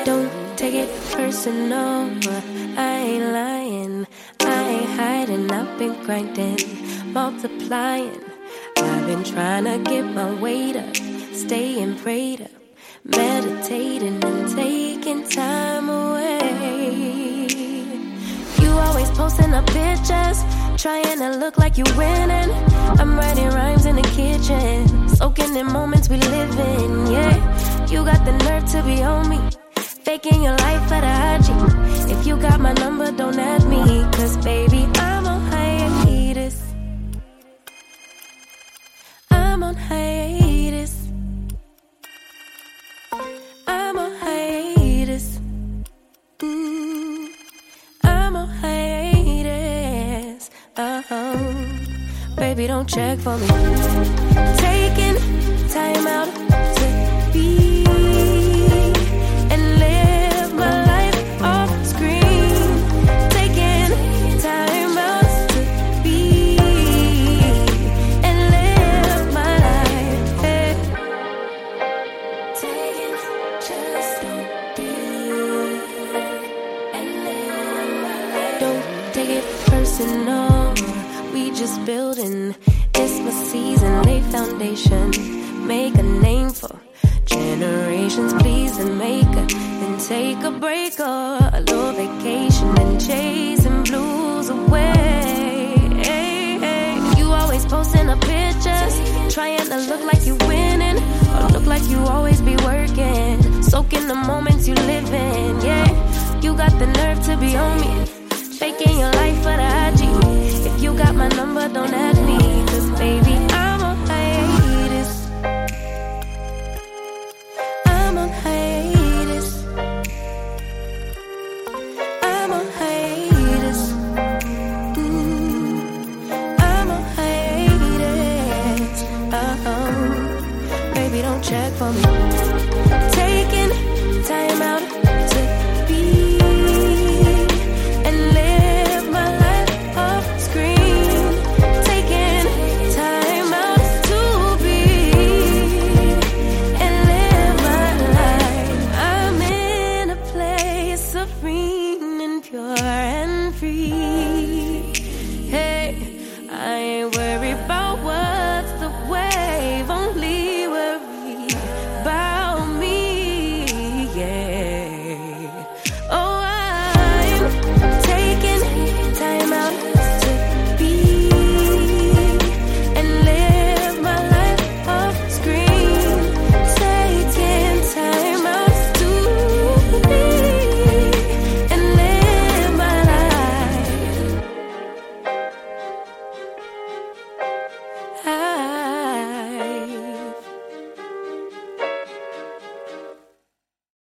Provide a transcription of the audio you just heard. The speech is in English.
Don't take it personal, I ain't lying, I ain't hiding, I've been grinding, multiplying. I've been trying to get my weight up, staying prayed up, meditating and taking time away. You always posting up pictures, trying to look like you winning. I'm writing rhymes in the kitchen, soaking in moments we live in, yeah. You got the nerve to be on me, faking your life for the IG. If you got my number, don't add me, cause baby, I'm on hiatus. I'm on hiatus. I'm on hiatus. I'm on hiatus. Baby, don't check for me. Taking time out to be and live my life off screen. Taking time out to be and live my life. Hey. Taking just don't be and live my life. Don't take it personal, we just building. It's my season, lay foundation, make a name for generations, please and make a, then take a break or a little vacation and chasing blues away. Hey, hey. You always posting up pictures, trying to look like you winning, or look like you always be working, soaking the moments you live in, yeah. You got the nerve to be on me, faking your